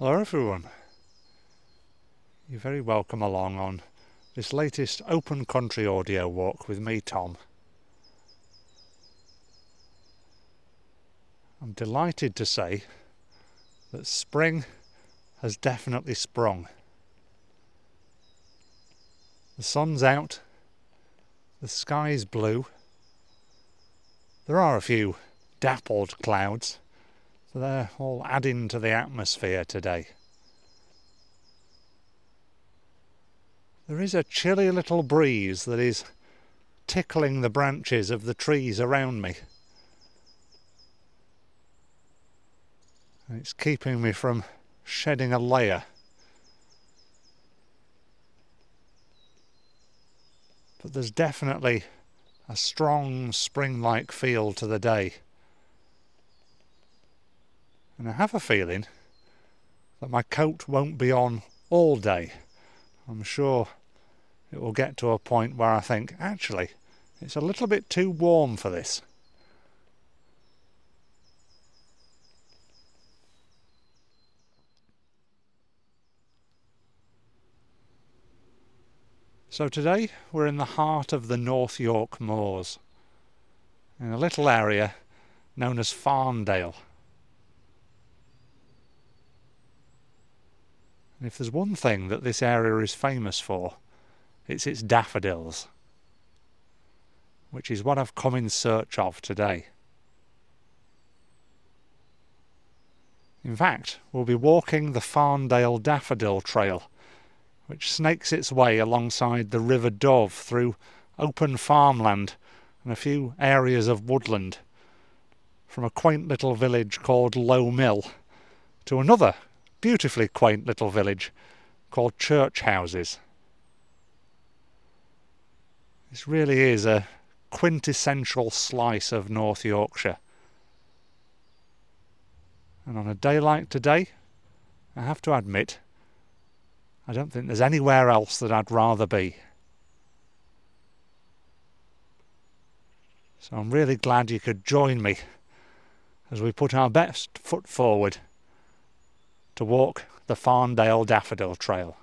Hello everyone. You're very welcome along on this latest open country audio walk with me, Tom. I'm delighted to say that spring has definitely sprung. The sun's out, the sky's blue. There are a few dappled clouds, so they're all adding to the atmosphere today. There is a chilly little breeze that is tickling the branches of the trees around me. And it's keeping me from shedding a layer. But there's definitely a strong spring-like feel to the day. And I have a feeling that my coat won't be on all day. I'm sure it will get to a point where I think, actually, it's a little bit too warm for this. So today we're in the heart of the North York Moors, in a little area known as Farndale. And if there's one thing that this area is famous for, it's its daffodils, which is what I've come in search of today. In fact, we'll be walking the Farndale Daffodil Trail, which snakes its way alongside the River Dove through open farmland and a few areas of woodland, from a quaint little village called Low Mill to another beautifully quaint little village called Church Houses. This really is a quintessential slice of North Yorkshire. And on a day like today, I have to admit, I don't think there's anywhere else that I'd rather be. So I'm really glad you could join me as we put our best foot forward to walk the Farndale Daffodil Trail.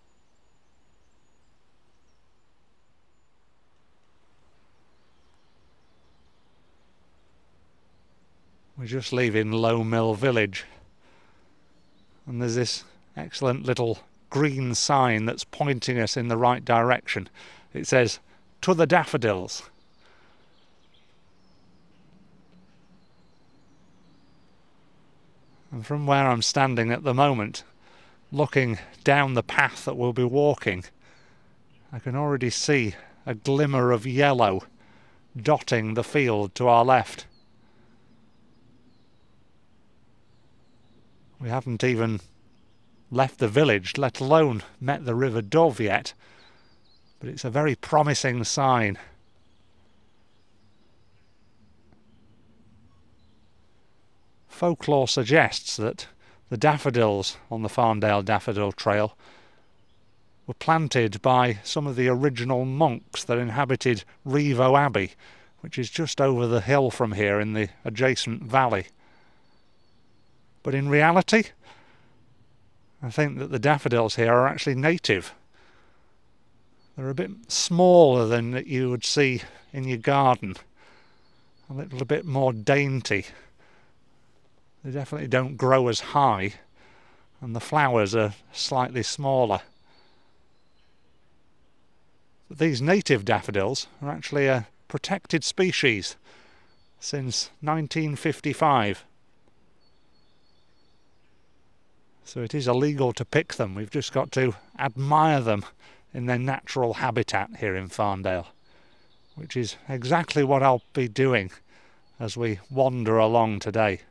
We're just leaving Low Mill Village, and there's this excellent little green sign that's pointing us in the right direction. It says, "To the daffodils." And from where I'm standing at the moment, looking down the path that we'll be walking, I can already see a glimmer of yellow dotting the field to our left. We haven't even left the village, let alone met the River Dove yet, but it's a very promising sign. Folklore suggests that the daffodils on the Farndale Daffodil Trail were planted by some of the original monks that inhabited Rievaulx Abbey, which is just over the hill from here in the adjacent valley. But in reality, I think that the daffodils here are actually native. They're a bit smaller than that you would see in your garden, a little bit more dainty. They definitely don't grow as high, and the flowers are slightly smaller. But these native daffodils are actually a protected species since 1955. So it is illegal to pick them. We've just got to admire them in their natural habitat here in Farndale, which is exactly what I'll be doing as we wander along today.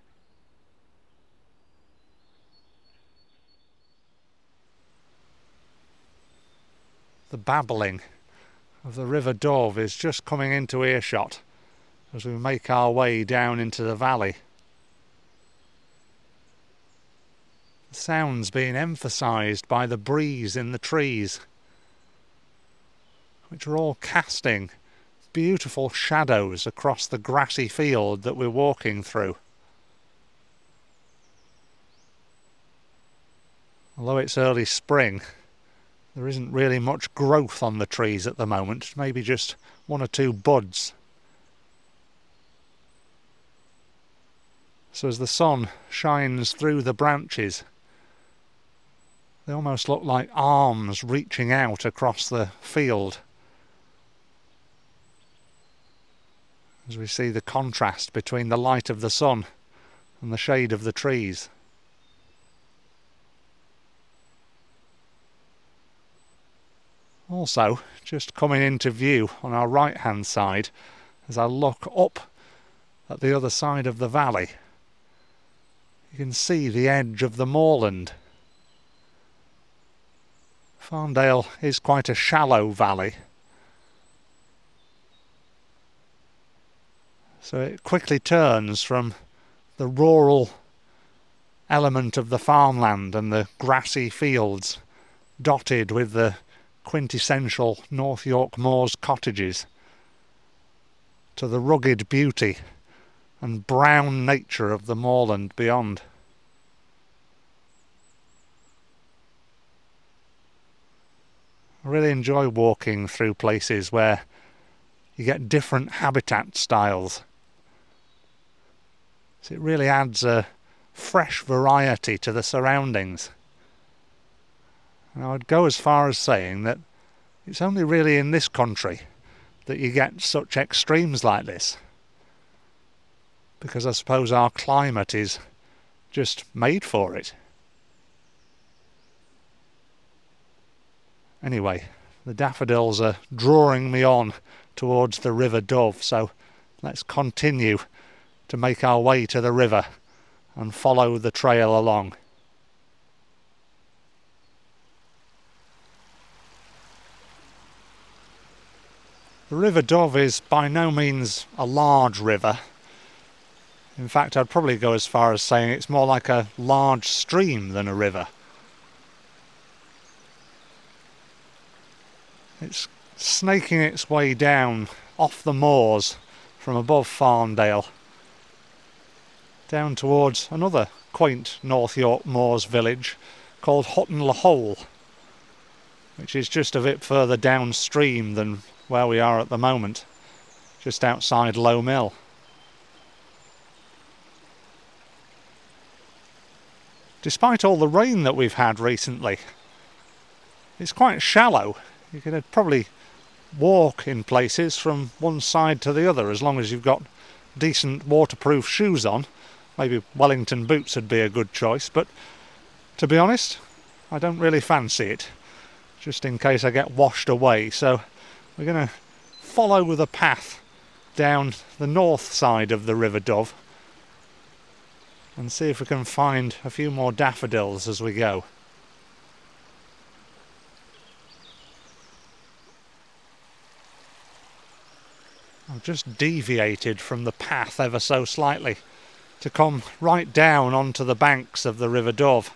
The babbling of the River Dove is just coming into earshot as we make our way down into the valley. The sounds being emphasised by the breeze in the trees, which are all casting beautiful shadows across the grassy field that we're walking through. Although it's early spring, there isn't really much growth on the trees at the moment, maybe just one or two buds. So as the sun shines through the branches, they almost look like arms reaching out across the field, as we see the contrast between the light of the sun and the shade of the trees. Also, just coming into view on our right hand side, as I look up at the other side of the valley, you can see the edge of the moorland. Farndale is quite a shallow valley, so it quickly turns from the rural element of the farmland and the grassy fields dotted with the quintessential North York Moors cottages to the rugged beauty and brown nature of the moorland beyond. I really enjoy walking through places where you get different habitat styles. So it really adds a fresh variety to the surroundings. And I would go as far as saying that it's only really in this country that you get such extremes like this, because I suppose our climate is just made for it. Anyway, the daffodils are drawing me on towards the River Dove, so let's continue to make our way to the river and follow the trail along. The River Dove is by no means a large river. In fact, I'd probably go as far as saying it's more like a large stream than a river. It's snaking its way down off the moors from above Farndale, down towards another quaint North York Moors village called Hutton le Hole, which is just a bit further downstream than where we are at the moment, just outside Low Mill. Despite all the rain that we've had recently, it's quite shallow. You could probably walk in places from one side to the other as long as you've got decent waterproof shoes on. Maybe Wellington boots would be a good choice, but to be honest, I don't really fancy it, just in case I get washed away. So we're going to follow the path down the north side of the River Dove and see if we can find a few more daffodils as we go. I've just deviated from the path ever so slightly to come right down onto the banks of the River Dove,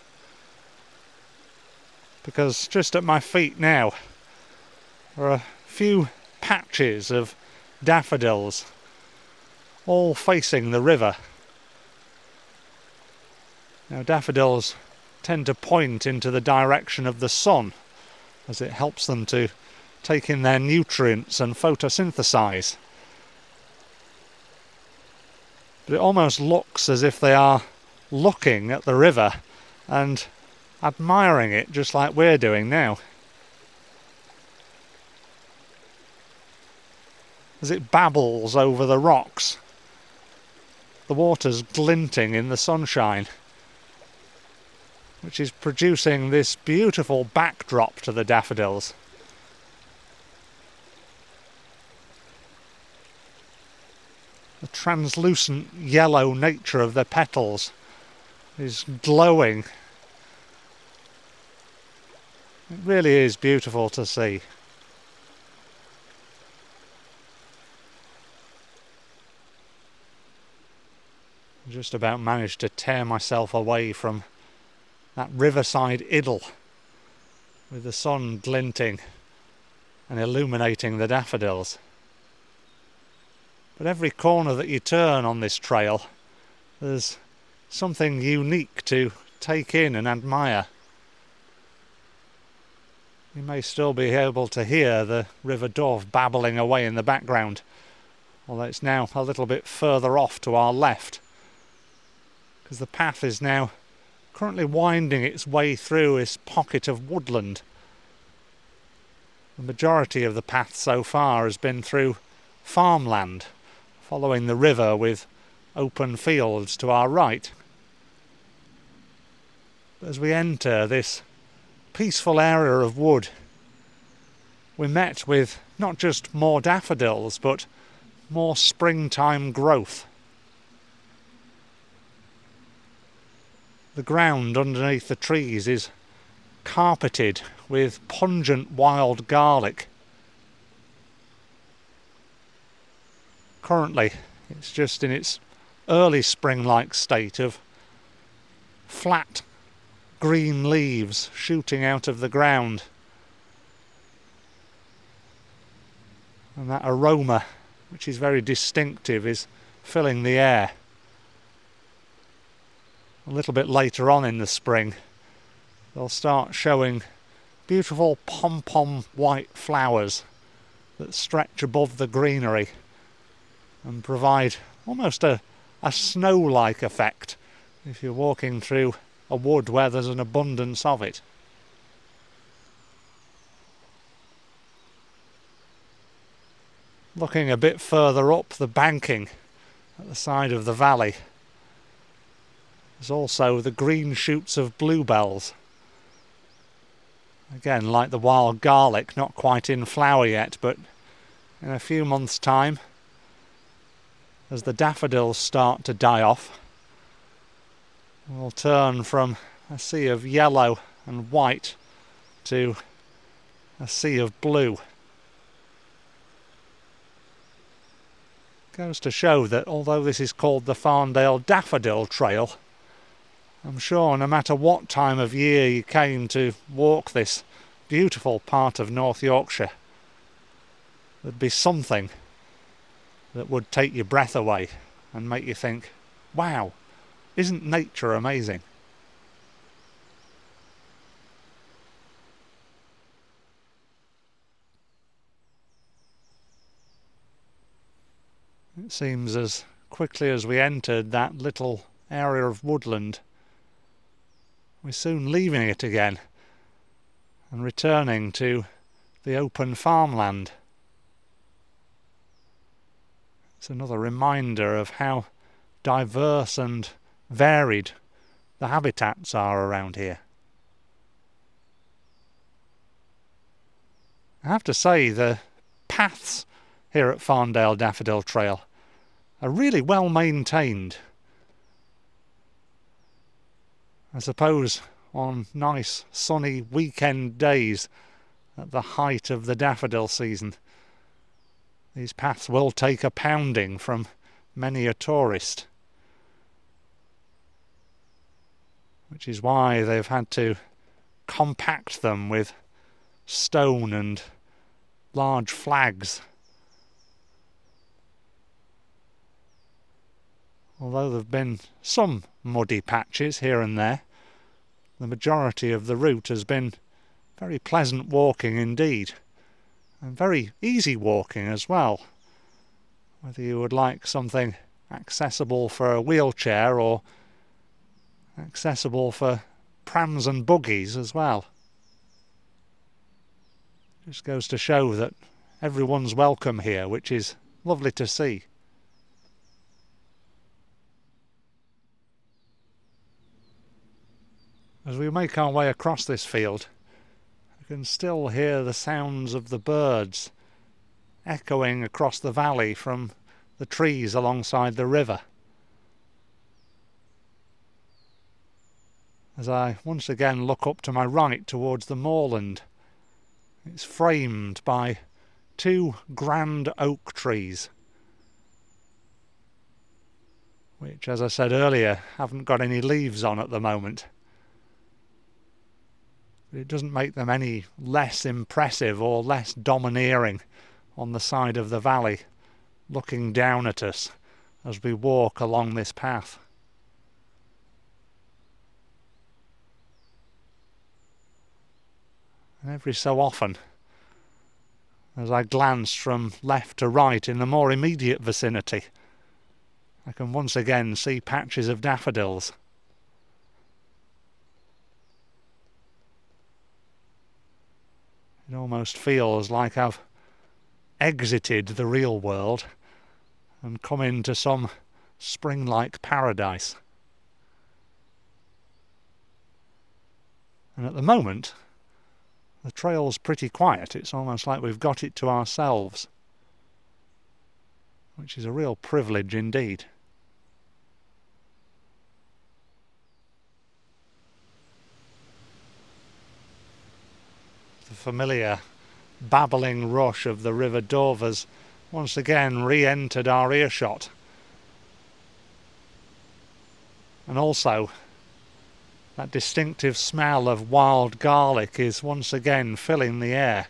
because just at my feet now are a few patches of daffodils all facing the river. Now, daffodils tend to point into the direction of the sun as it helps them to take in their nutrients and photosynthesize. But it almost looks as if they are looking at the river and admiring it just like we're doing now. As it babbles over the rocks, the water's glinting in the sunshine, which is producing this beautiful backdrop to the daffodils. The translucent yellow nature of the petals is glowing. It really is beautiful to see. I just about managed to tear myself away from that riverside idyll with the sun glinting and illuminating the daffodils. But every corner that you turn on this trail, there's something unique to take in and admire. You may still be able to hear the River Dove babbling away in the background, although it's now a little bit further off to our left, because the path is now currently winding its way through this pocket of woodland. The majority of the path so far has been through farmland, following the river with open fields to our right. As we enter this peaceful area of wood, we're met with not just more daffodils, but more springtime growth. The ground underneath the trees is carpeted with pungent wild garlic. Currently, it's just in its early spring-like state of flat green leaves shooting out of the ground. And that aroma, which is very distinctive, is filling the air. A little bit later on in the spring, they'll start showing beautiful pom-pom white flowers that stretch above the greenery and provide almost a snow-like effect if you're walking through a wood where there's an abundance of it. Looking a bit further up the banking at the side of the valley, there's also the green shoots of bluebells. Again, like the wild garlic, not quite in flower yet, but in a few months' time, as the daffodils start to die off, we'll turn from a sea of yellow and white to a sea of blue. Goes to show that although this is called the Farndale Daffodil Trail, I'm sure no matter what time of year you came to walk this beautiful part of North Yorkshire, there'd be something that would take your breath away and make you think, wow, isn't nature amazing? It seems as quickly as we entered that little area of woodland, we're soon leaving it again and returning to the open farmland. It's another reminder of how diverse and varied the habitats are around here. I have to say the paths here at Farndale Daffodil Trail are really well maintained. I suppose on nice sunny weekend days at the height of the daffodil season, these paths will take a pounding from many a tourist, which is why they've had to compact them with stone and large flags. Although there have been some muddy patches here and there, the majority of the route has been very pleasant walking indeed, and very easy walking as well, whether you would like something accessible for a wheelchair or accessible for prams and buggies as well. Just goes to show that everyone's welcome here, which is lovely to see. As we make our way across this field, I can still hear the sounds of the birds echoing across the valley from the trees alongside the river. As I once again look up to my right towards the moorland, it's framed by two grand oak trees, which, as I said earlier, haven't got any leaves on at the moment. It doesn't make them any less impressive or less domineering on the side of the valley, looking down at us as we walk along this path. And every so often, as I glance from left to right in the more immediate vicinity, I can once again see patches of daffodils. It almost feels like I've exited the real world and come into some spring-like paradise. And at the moment, the trail's pretty quiet. It's almost like we've got it to ourselves, which is a real privilege indeed. The familiar babbling rush of the River Dove has once again re-entered our earshot. And also, that distinctive smell of wild garlic is once again filling the air.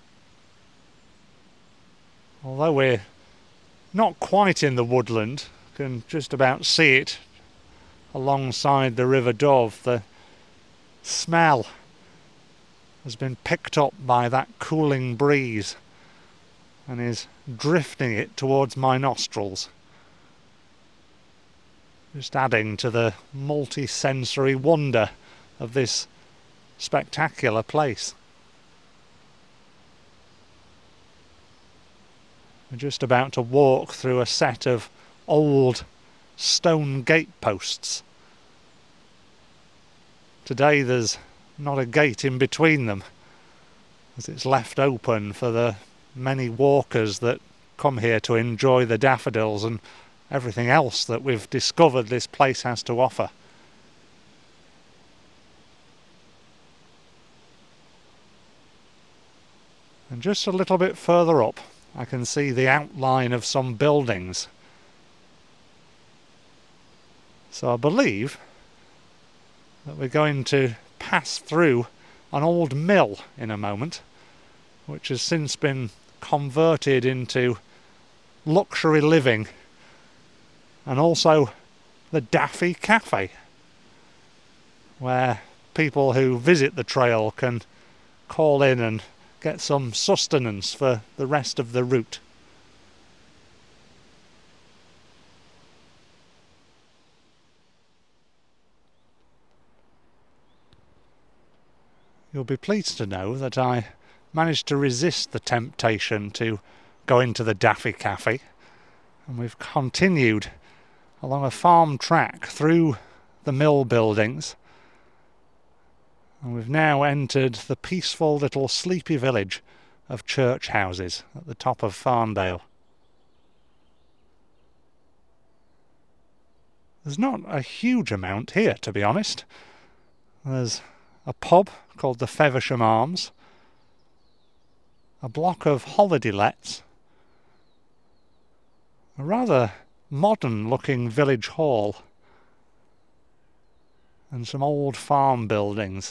Although we're not quite in the woodland, can just about see it alongside the River Dove, the smell has been picked up by that cooling breeze and is drifting it towards my nostrils, just adding to the multi-sensory wonder of this spectacular place. We're just about to walk through a set of old stone gateposts. Today there's not a gate in between them, as it's left open for the many walkers that come here to enjoy the daffodils and everything else that we've discovered this place has to offer. And just a little bit further up, I can see the outline of some buildings. So I believe that we're going to pass through an old mill in a moment, which has since been converted into luxury living, and also the Daffy Cafe, where people who visit the trail can call in and get some sustenance for the rest of the route. You'll be pleased to know that I managed to resist the temptation to go into the Daffy Cafe, and we've continued along a farm track through the mill buildings, and we've now entered the peaceful little sleepy village of church houses at the top of Farndale. There's not a huge amount here, to be honest. There's a pub called the Feversham Arms, a block of holiday lets, a rather modern looking village hall, and some old farm buildings.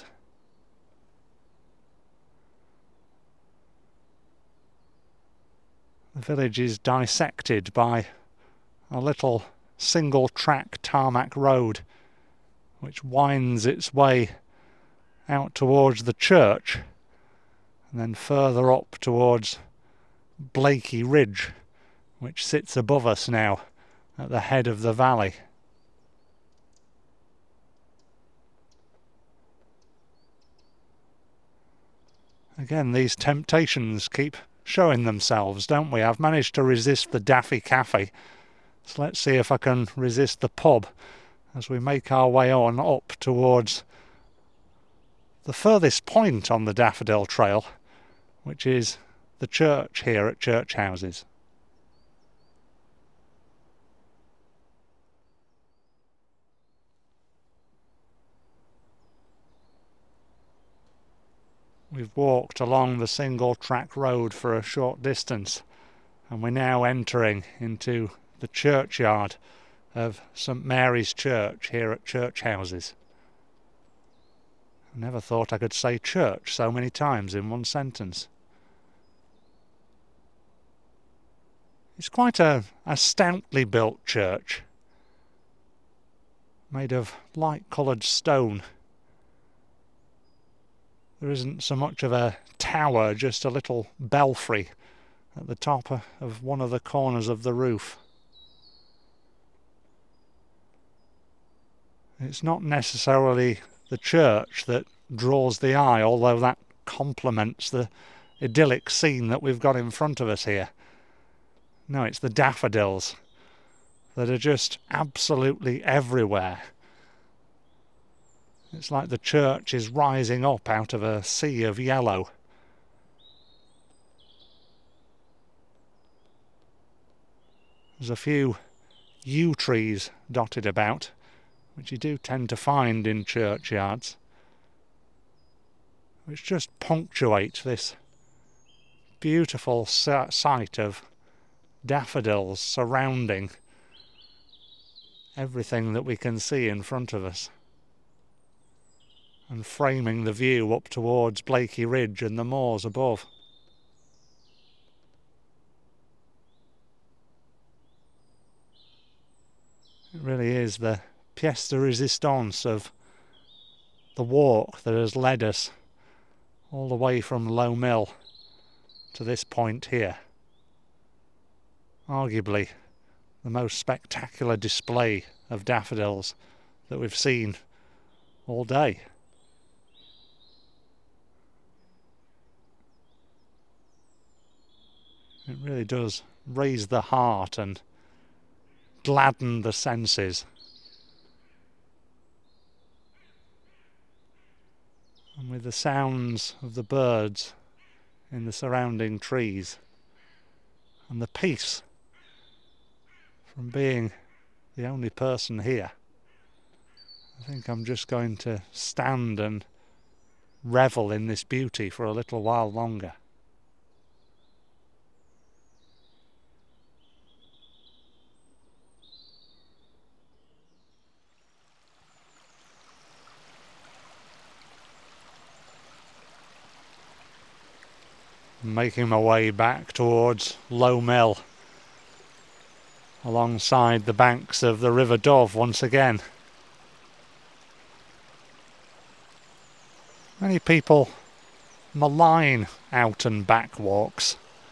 The village is dissected by a little single track tarmac road which winds its way out towards the church and then further up towards Blakey Ridge, which sits above us now at the head of the valley. Again, these temptations keep showing themselves, don't we? I've managed to resist the Daffy Cafe, so let's see if I can resist the pub as we make our way on up towards the furthest point on the Daffodil Trail, which is the church here at Church Houses. We've walked along the single track road for a short distance, and we're now entering into the churchyard of St Mary's Church here at Church Houses. I never thought I could say church so many times in one sentence. It's quite a stoutly built church, made of light-coloured stone. There isn't so much of a tower, just a little belfry at the top of one of the corners of the roof. It's not necessarily the church that draws the eye, although that complements the idyllic scene that we've got in front of us here. No, it's the daffodils that are just absolutely everywhere. It's like the church is rising up out of a sea of yellow. There's a few yew trees dotted about, which you do tend to find in churchyards, which just punctuate this beautiful sight of daffodils surrounding everything that we can see in front of us, and framing the view up towards Blakey Ridge and the moors above. It really is the pièce de résistance of the walk that has led us all the way from Low Mill to this point here. Arguably the most spectacular display of daffodils that we've seen all day. It really does raise the heart and gladden the senses. And with the sounds of the birds in the surrounding trees, and the peace from being the only person here, I think I'm just going to stand and revel in this beauty for a little while longer. Making my way back towards Low Mill, alongside the banks of the River Dove once again. Many people malign out and back walks,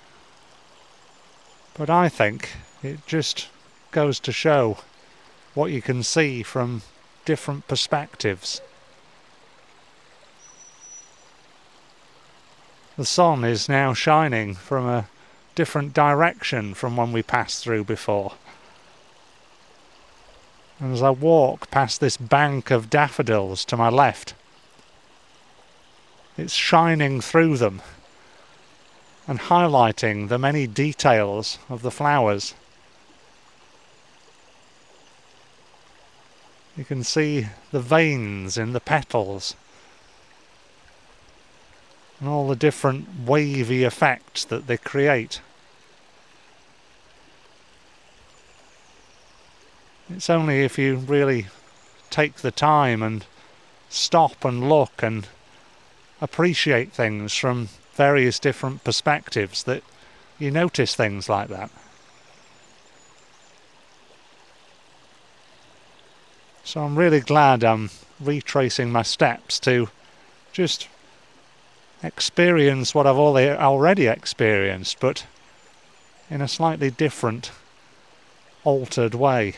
but I think it just goes to show what you can see from different perspectives. The sun is now shining from a different direction from when we passed through before. And as I walk past this bank of daffodils to my left, it's shining through them and highlighting the many details of the flowers. You can see the veins in the petals and all the different wavy effects that they create. It's only if you really take the time and stop and look and appreciate things from various different perspectives that you notice things like that. So I'm really glad I'm retracing my steps to just experience what I've already experienced, but in a slightly different, altered way.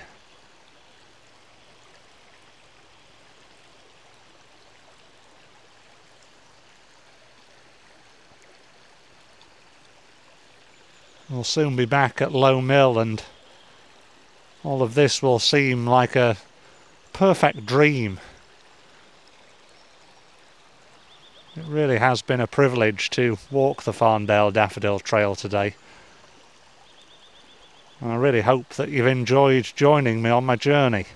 We'll soon be back at Low Mill, and all of this will seem like a perfect dream. It really has been a privilege to walk the Farndale Daffodil Trail today. And I really hope that you've enjoyed joining me on my journey.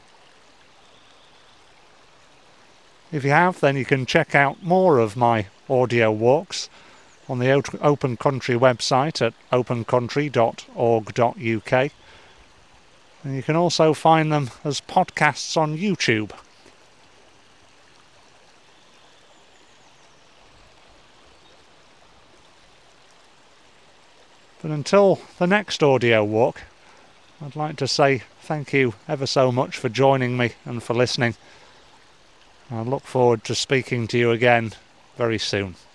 If you have, then you can check out more of my audio walks on the Open Country website at opencountry.org.uk. And you can also find them as podcasts on YouTube. But until the next audio walk, I'd like to say thank you ever so much for joining me and for listening. I look forward to speaking to you again very soon.